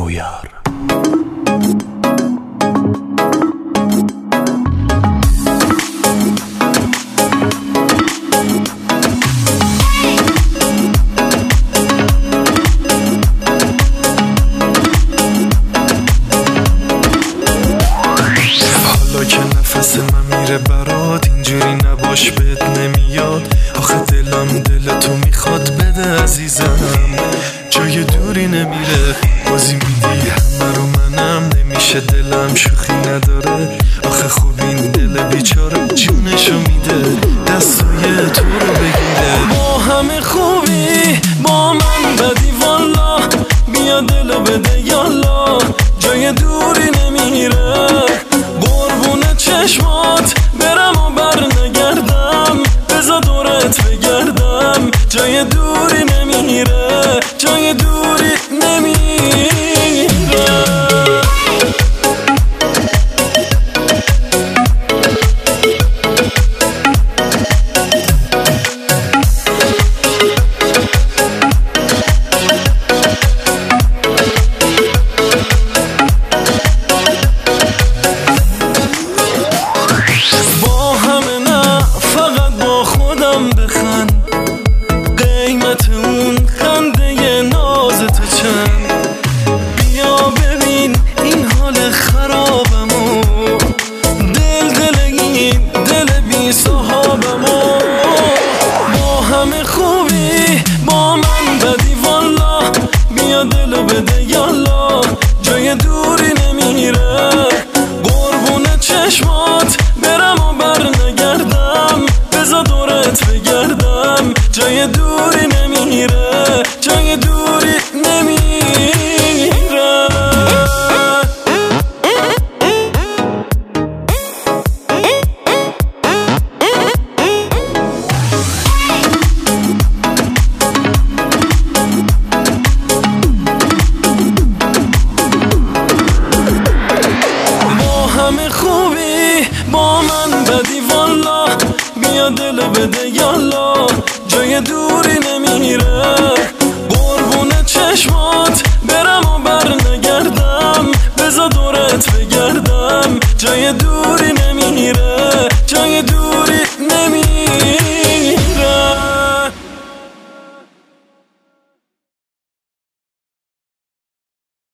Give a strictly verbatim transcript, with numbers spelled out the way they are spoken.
هویار. حالا که نفس من میره برات اینجوری نباش بهت نمیاد، آخه دلم دل تو میخواد بده عزیزم، جای دوری نمیره بازی میدی همه رو، منم نمیشه دلم شوخی نداره، آخه خوب این دل بیچاره جونشو میده دستای تو رو بگیره. با همه خوبی با من بدی والا، بیا دلو بده یالا، جای دوری نمیره، قربون چشمات برم و بر نگردم، بزا دورت بگردم، جای دوری نمیره، جای دوری نمیره. قیمت اون خنده ناز تو چند، بیا ببین این حال خرابمو، دل دل این دل بی صحابمو. با همه خوبی با من بدی والا، بیا دلو بده یالا، جای دوری نمیره، قربون چشمات برم و بر نگردم، بزا دورت بگردم، جای دوری نمیره، جای دوری نمیره. با همه خوبی با من بدی والا، بیا دلو بده یالا، جای دوری نمیره، قربون چشمات برم و بر نگردم، بزا دورت بگردم، جای دوری نمیره، جای دوری نمیره.